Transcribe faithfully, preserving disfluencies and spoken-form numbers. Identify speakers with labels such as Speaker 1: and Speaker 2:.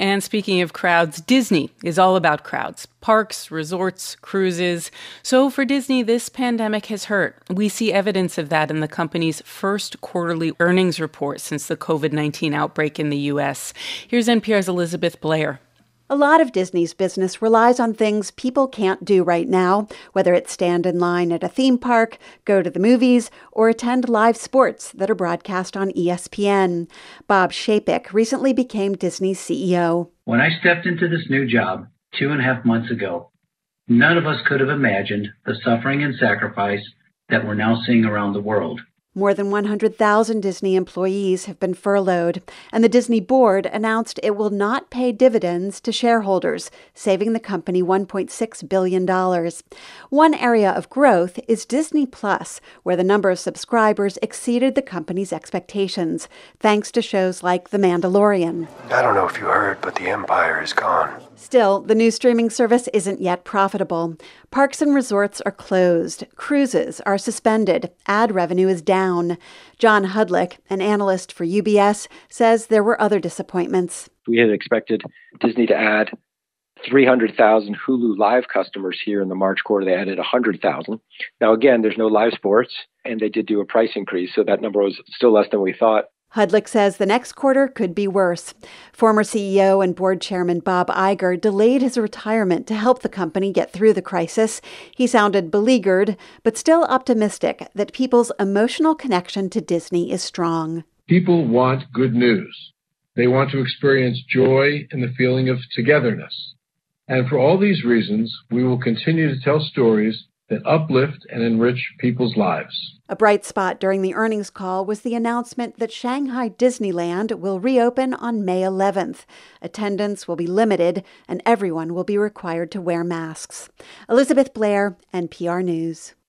Speaker 1: And speaking of crowds, Disney is all about crowds. Parks, resorts, cruises. So for Disney, this pandemic has hurt. We see evidence of that in the company's first quarterly earnings report since the covid nineteen outbreak in the U S. Here's N P R's Elizabeth Blair.
Speaker 2: A lot of Disney's business relies on things people can't do right now, whether it's stand in line at a theme park, go to the movies, or attend live sports that are broadcast on E S P N. Bob Chapek recently became Disney's C E O.
Speaker 3: When I stepped into this new job two and a half months ago, none of us could have imagined the suffering and sacrifice that we're now seeing around the world.
Speaker 2: More than one hundred thousand Disney employees have been furloughed, and the Disney board announced it will not pay dividends to shareholders, saving the company one point six billion dollars. One area of growth is Disney Plus, where the number of subscribers exceeded the company's expectations, thanks to shows like The Mandalorian.
Speaker 4: I don't know if you heard, but the Empire is gone.
Speaker 2: Still, the new streaming service isn't yet profitable. Parks and resorts are closed. Cruises are suspended. Ad revenue is down. John Hudlick, an analyst for U B S, says there were other disappointments.
Speaker 5: We had expected Disney to add three hundred thousand Hulu Live customers here in the March quarter. They added one hundred thousand. Now, again, there's no live sports, and they did do a price increase, so that number was still less than we thought.
Speaker 2: Hudlick says the next quarter could be worse. Former C E O and board chairman Bob Iger delayed his retirement to help the company get through the crisis. He sounded beleaguered, but still optimistic that people's emotional connection to Disney is strong.
Speaker 6: People want good news. They want to experience joy and the feeling of togetherness. And for all these reasons, we will continue to tell stories that uplift and enrich people's lives.
Speaker 2: A bright spot during the earnings call was the announcement that Shanghai Disneyland will reopen on May eleventh. Attendance will be limited, and everyone will be required to wear masks. Elizabeth Blair, N P R News.